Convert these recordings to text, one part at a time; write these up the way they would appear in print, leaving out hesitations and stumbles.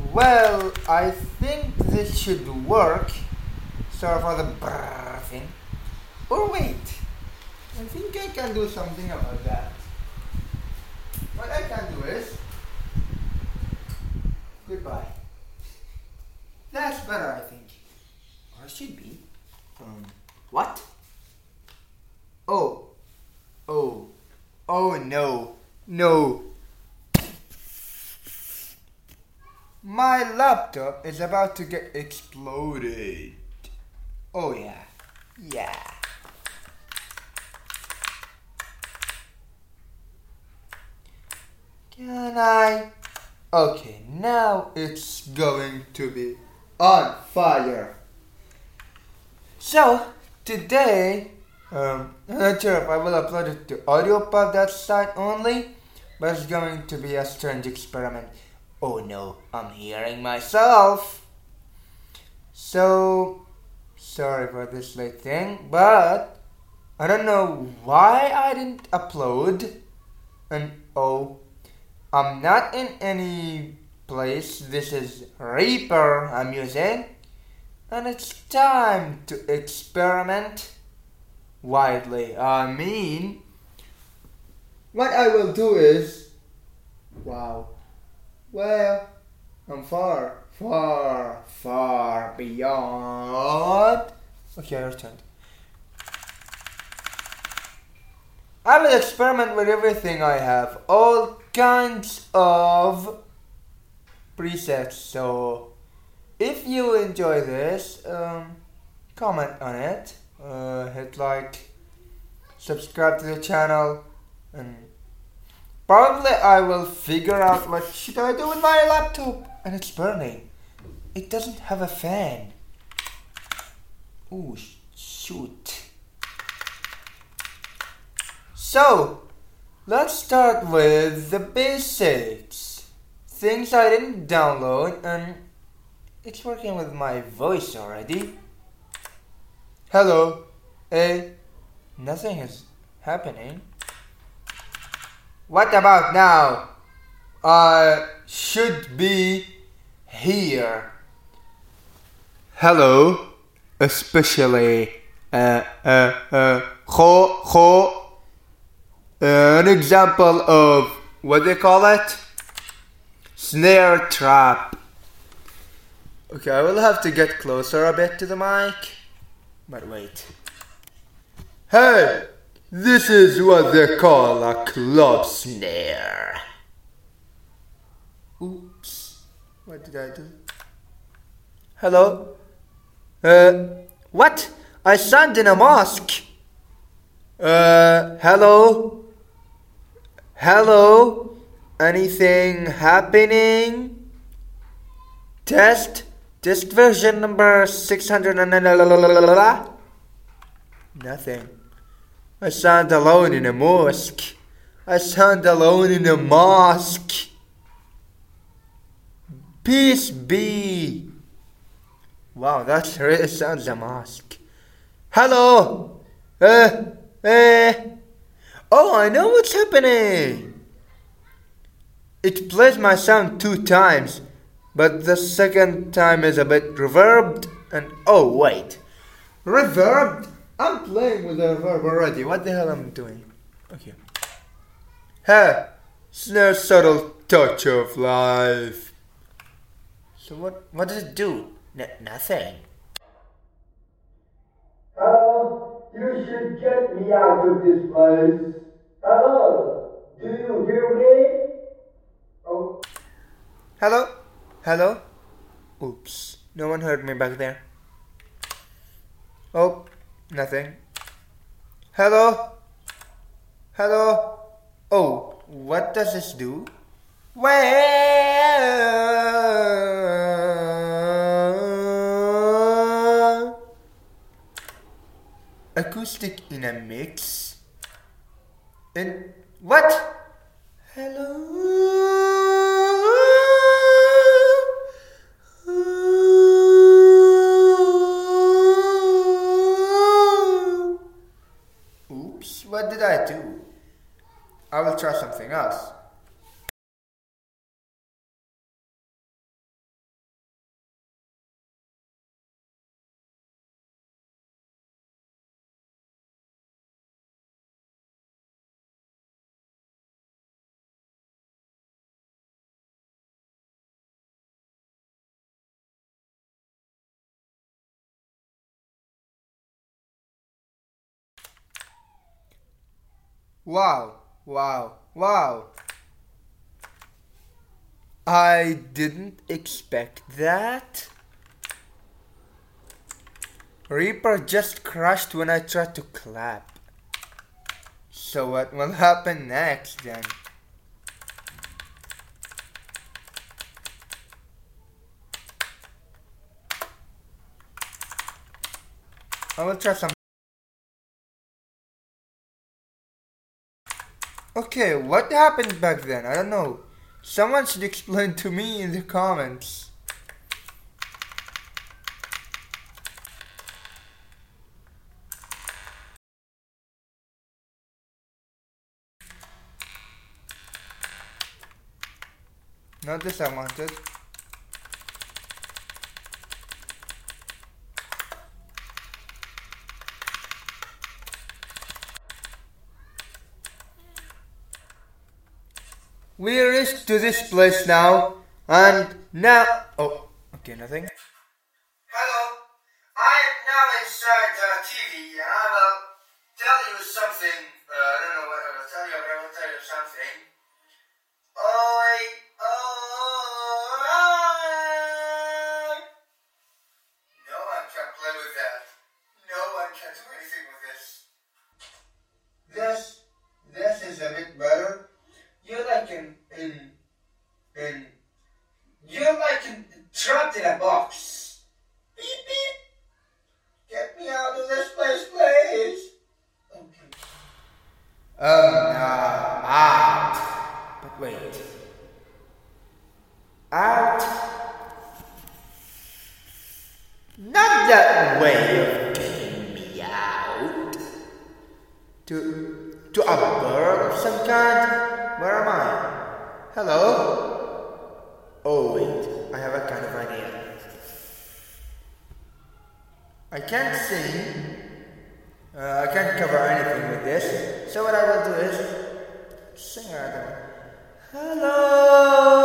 Well, I think this should work. Sorry for the brrr thing. Or wait, I think I can do something about that. What I can do is goodbye. That's better, I think. Or it should be. What? Oh, oh, oh no, no. My laptop is about to get exploded. Oh yeah, yeah. Can I? Okay, now it's going to be on fire. So, today, I'm not sure if I will upload it to AudioPub, that site only, but it's going to be a strange experiment. Oh no, I'm hearing myself. So, sorry for this late thing, but I don't know why I didn't upload. And oh, I'm not in any place. This is Reaper I'm using. And it's time to experiment widely. What I will do is, wow, well, I'm far, far, far beyond. Okay, your turn. I will experiment with everything I have, all kinds of presets. So, if you enjoy this, comment on it, hit like, subscribe to the channel, and probably I will figure out what should I do with my laptop. And it's burning. It doesn't have a fan. Ooh, shoot. So, let's start with the basics. Things I didn't download, and it's working with my voice already. Hello. Nothing is happening. What about now? I should be here. Hello. Especially, an example of, what they call it? Snare trap. Okay, I will have to get closer a bit to the mic. But wait. Hey! This is what they call a club snare. Oops. What did I do? Hello? What? I stand in a mosque. Hello? Hello? Anything happening? Test version number 600 and nothing. I stand alone in a mosque. I stand alone in a mosque. Peace be. Wow, that really sounds a mosque. Hello. Oh, I know what's happening. It plays my sound 2 times, but the second time is a bit reverbed. And oh wait, reverbed? I'm playing with the reverb already. What the hell am I doing? Okay. Hey, snare subtle touch of life. So what does it do? Nothing. Hello, you should get me out of this place. Hello, do you hear me? Oh. Hello? Hello? Oops, no one heard me back there. Oh, nothing. Hello? Hello? Oh, what does this do? Well, acoustic in a mix. And what? Hello? Oops, what did I do? I will try something else. Wow, wow, wow. I didn't expect that. Reaper just crashed when I tried to clap. So what will happen next then? I will try some. Okay, what happened back then? I don't know. Someone should explain to me in the comments. Not this I wanted. We reached to this place now, and now... Oh, okay, nothing. Hello, I am now inside the TV, and I will tell you something. I don't know what I will tell you, but I will tell you something. No one can play with that. No one can do anything with this. This is a bit better. You're like trapped in a box. Beep beep. Get me out of this place, please. Okay. Out. But wait. Out. Not that way of getting me out. To a bird of some kind? Where am I? Hello? Oh wait, I have a kind of idea. I can't sing. I can't cover anything with this. So what I will do is sing rather. Hello,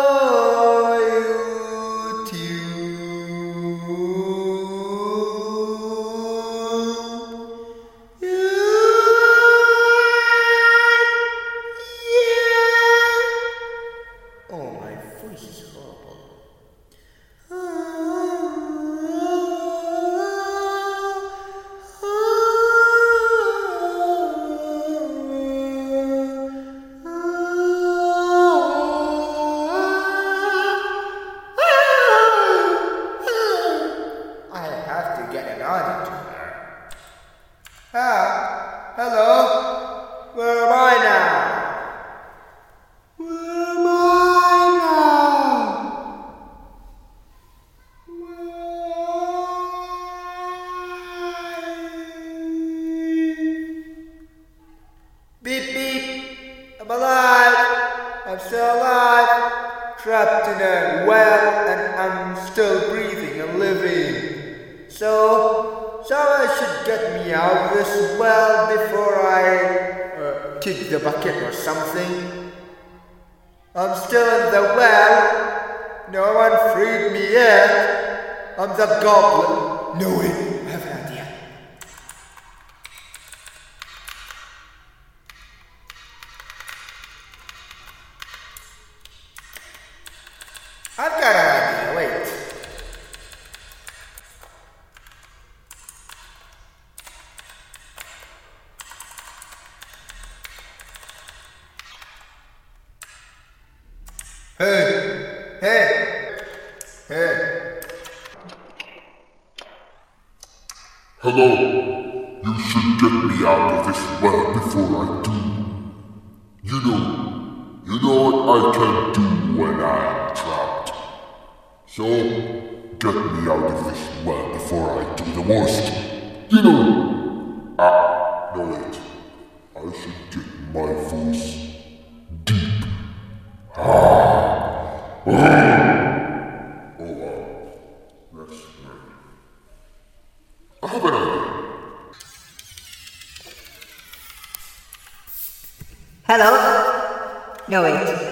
hello? Where am I now? Where am I now? Beep beep, I'm alive. I'm still alive. Trapped in a well and I'm still breathing and living. So someone should get me out of this well before I kick the bucket or something. I'm still in the well. No one freed me yet. I'm the goblin. No way. I have an idea. I've got an idea. Wait. Hey! Hello, you should get me out of this well before I do. You know what I can do when I am trapped. So, get me out of this well before I do the worst. No wait, I should get my voice deep. That's right. I have an idea. Hello? No, wait.